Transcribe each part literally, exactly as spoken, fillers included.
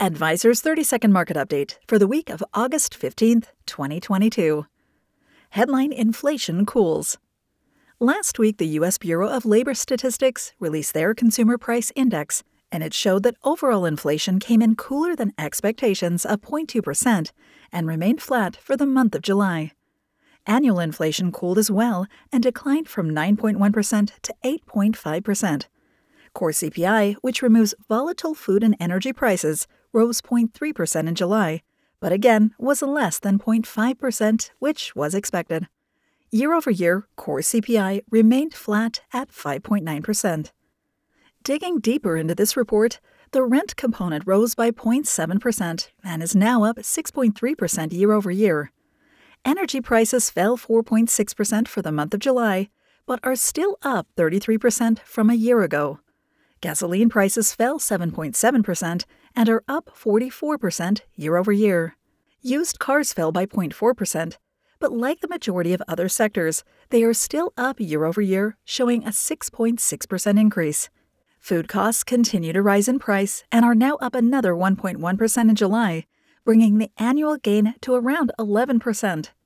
Advisor's thirty-second Market Update for the week of August fifteenth, twenty twenty-two. Headline: Inflation cools. Last week, the U S Bureau of Labor Statistics released their Consumer Price Index, and it showed that overall inflation came in cooler than expectations of zero point two percent and remained flat for the month of July. Annual inflation cooled as well and declined from nine point one percent to eight point five percent. Core C P I, which removes volatile food and energy prices, rose zero point three percent in July, but again was less than zero point five percent, which was expected. Year-over-year, core C P I remained flat at five point nine percent. Digging deeper into this report, the rent component rose by zero point seven percent and is now up six point three percent year-over-year. Energy prices fell four point six percent for the month of July, but are still up thirty-three percent from a year ago. Gasoline prices fell seven point seven percent and are up forty-four percent year-over-year. Used cars fell by zero point four percent, but like the majority of other sectors, they are still up year-over-year, showing a six point six percent increase. Food costs continue to rise in price and are now up another one point one percent in July, bringing the annual gain to around eleven percent.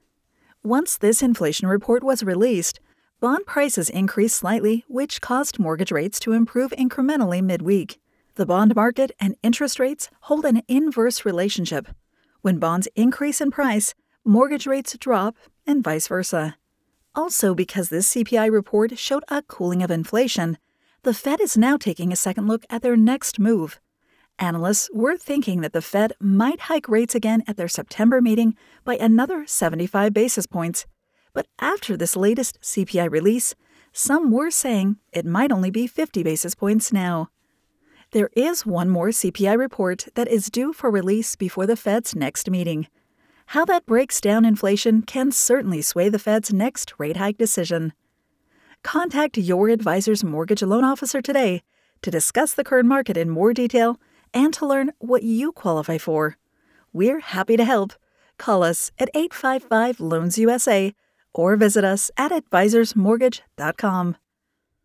Once this inflation report was released, bond prices increased slightly, which caused mortgage rates to improve incrementally midweek. The bond market and interest rates hold an inverse relationship. When bonds increase in price, mortgage rates drop, and vice versa. Also, because this C P I report showed a cooling of inflation, the Fed is now taking a second look at their next move. Analysts were thinking that the Fed might hike rates again at their September meeting by another seventy-five basis points. But after this latest C P I release, some were saying it might only be fifty basis points now. There is one more C P I report that is due for release before the Fed's next meeting. How that breaks down inflation can certainly sway the Fed's next rate hike decision. Contact your advisor's mortgage loan officer today to discuss the current market in more detail and to learn what you qualify for. We're happy to help. Call us at eight five five, loans U S A or visit us at advisors mortgage dot com.